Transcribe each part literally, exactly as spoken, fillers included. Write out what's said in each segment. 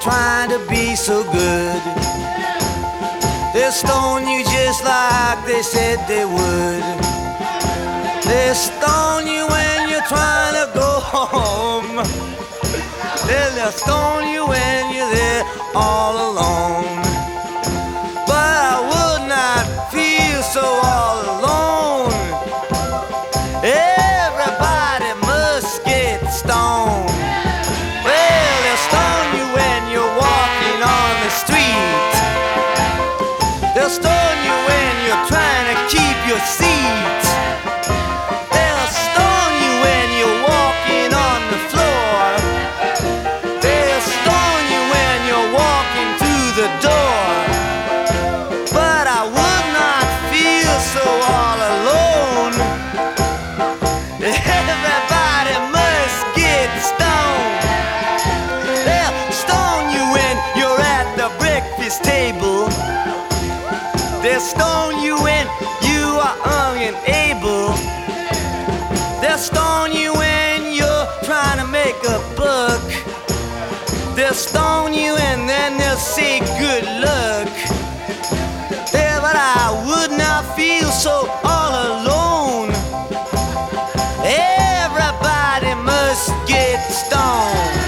trying to be so good. They'll stone you just like they said they would. They'll stone you when you're trying to go home. They'll stone you when you're there all alone. But I would not feel so all alone. Everybody must get stoned. Well, they'll stone you when you're walking on the street. They'll stone you when you're trying to keep your seat. They'll stone you when you're walking on the floor. They'll stone you when you're walking through the door. But I would not feel so all alone. Everybody must get stoned. They'll stone you when you're at the breakfast table. They'll stone you when you are young and able. They'll stone you when you're trying to make a buck. They'll stone you and then they'll say good luck. Yeah, but I would not feel so all alone. Everybody must get stoned.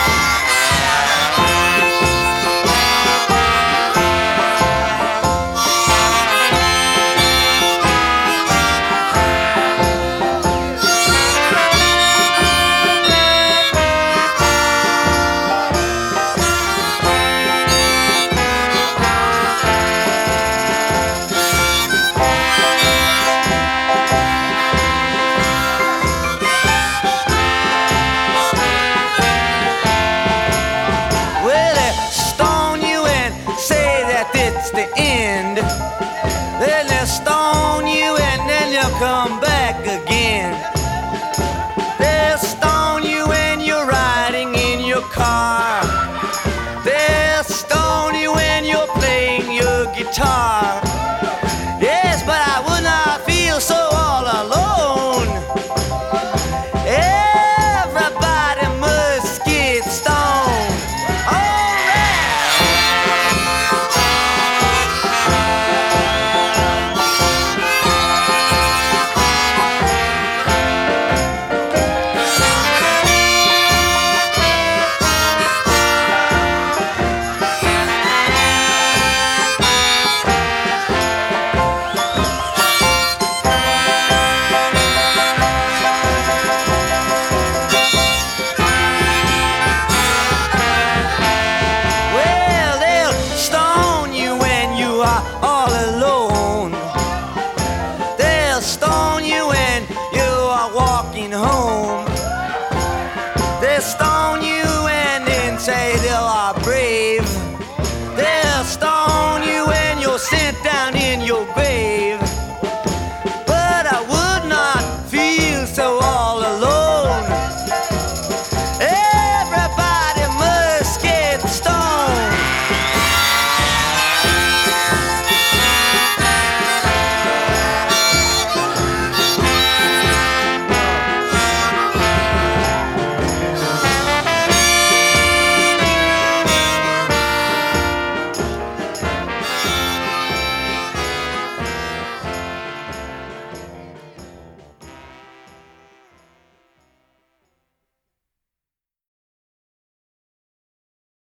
It's the end. Then they'll stone you and then you'll come back again.